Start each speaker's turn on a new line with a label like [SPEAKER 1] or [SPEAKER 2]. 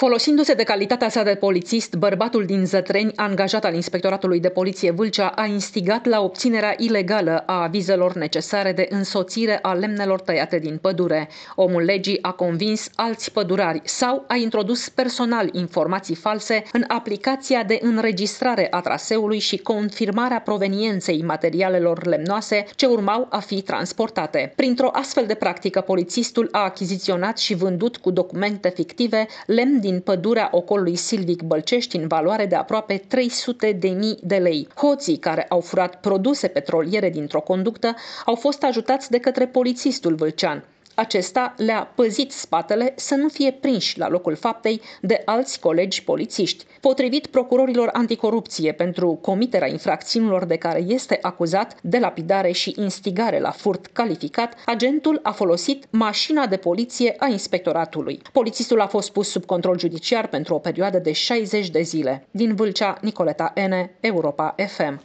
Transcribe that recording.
[SPEAKER 1] Folosindu-se de calitatea sa de polițist, bărbatul din Zătreni, angajat al Inspectoratului de Poliție Vâlcea, a instigat la obținerea ilegală a avizelor necesare de însoțire a lemnelor tăiate din pădure. Omul legii a convins alți pădurari sau a introdus personal informații false în aplicația de înregistrare a traseului și confirmarea provenienței materialelor lemnoase ce urmau a fi transportate. Printr-o astfel de practică, polițistul a achiziționat și vândut cu documente fictive lemn din pădurea ocolului silvic Bălcești în valoare de aproape 300.000 de lei. Hoții care au furat produse petroliere dintr-o conductă au fost ajutați de către polițistul vâlcean. Acesta le-a păzit spatele să nu fie prinși la locul faptei de alți colegi polițiști. Potrivit procurorilor anticorupție, pentru comiterea infracțiunilor de care este acuzat, de lapidare și instigare la furt calificat, agentul a folosit mașina de poliție a inspectoratului. Polițistul a fost pus sub control judiciar pentru o perioadă de 60 de zile. Din Vâlcea, Nicoleta N., Europa FM.